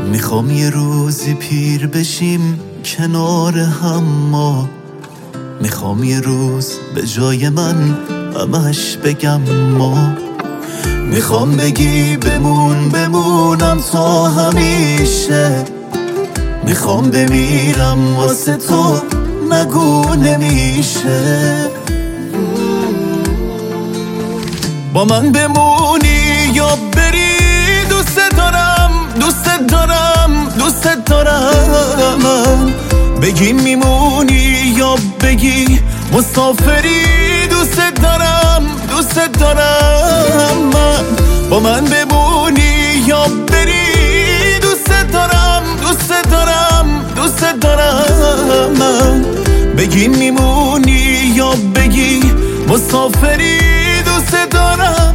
میخوام یه روزی پیر بشیم کنار هم ما، میخوام یه روز به جای من همش بگم ما. میخوام بگی بمونم تا همیشه، میخوام بمیرم واسه تو نگو نمیشه. با من بمونی یا بری، دوست دارم بگی میمونی یا بگی مسافری، دوست دارم من. با من بمونی یا بری، دوست دارم من. بگی میمونی یا بگی مسافری، دوست دارم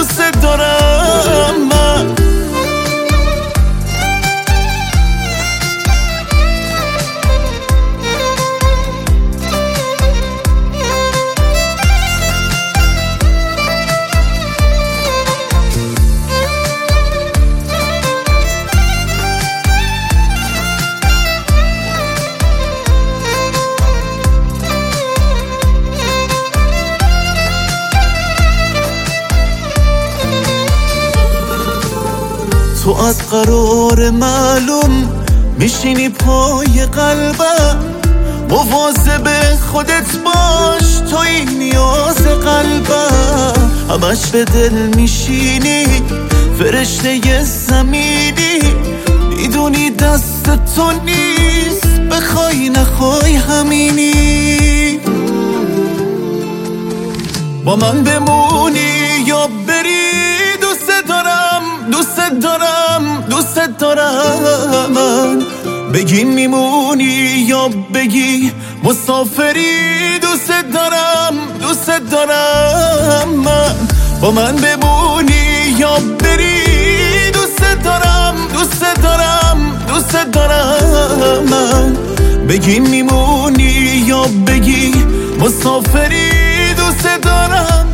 من. تو از قرار معلوم میشینی پای قلبم، مواظب خودت باش توی نیاز قلبم. همش به دل میشینی فرشته زمینی، میدونی دست تو نیست بخوای نخوای همینی. با من بمونی یا بری، دوست دارم من. بگی میمونی یا بگی مسافری، دوست دارم من. با من بمونی یا بری، دوست دارم من. بگی میمونی یا بگی مسافری، دوست دارم